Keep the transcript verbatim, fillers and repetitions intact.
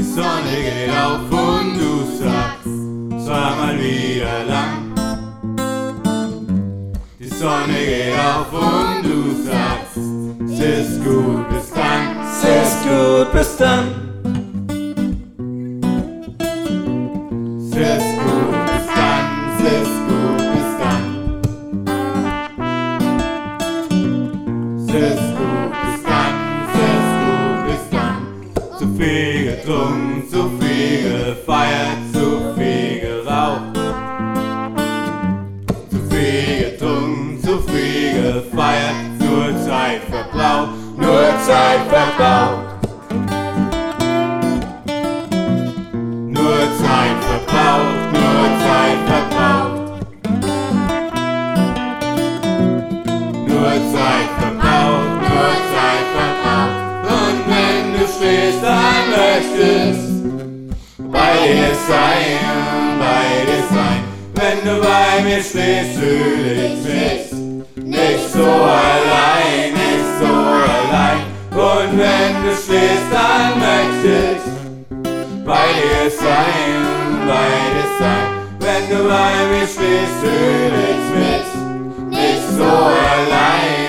Sonne geht auf und du sagst, es war mal wieder lang. Die Sonne geht auf und du sagst, es ist gut, bis dann, Es ist gut, bis dann. es ist gut, bis dann, es ist gut, bis dann. Es ist gut, bis dann, es ist gut, bis dann. Zu viel getrunken, zu viel gefeiert, zu viel geraucht. Zu viel getrunken, zu viel gefeiert, nur Zeit verbraucht, nur Zeit verbraucht. Nur Zeit verbraucht, nur Zeit verbraucht. Nur Zeit verbraucht, nur Zeit verbraucht. Und wenn du stehst, dann möchtest bei dir sein, bei dir sein. Wenn du bei mir stehst, fühle ich mich nicht so allein, nicht so allein. Und wenn du stehst, dann möchte ich bei dir sein, bei dir sein. Wenn du bei mir stehst, fühle ich mich nicht so allein.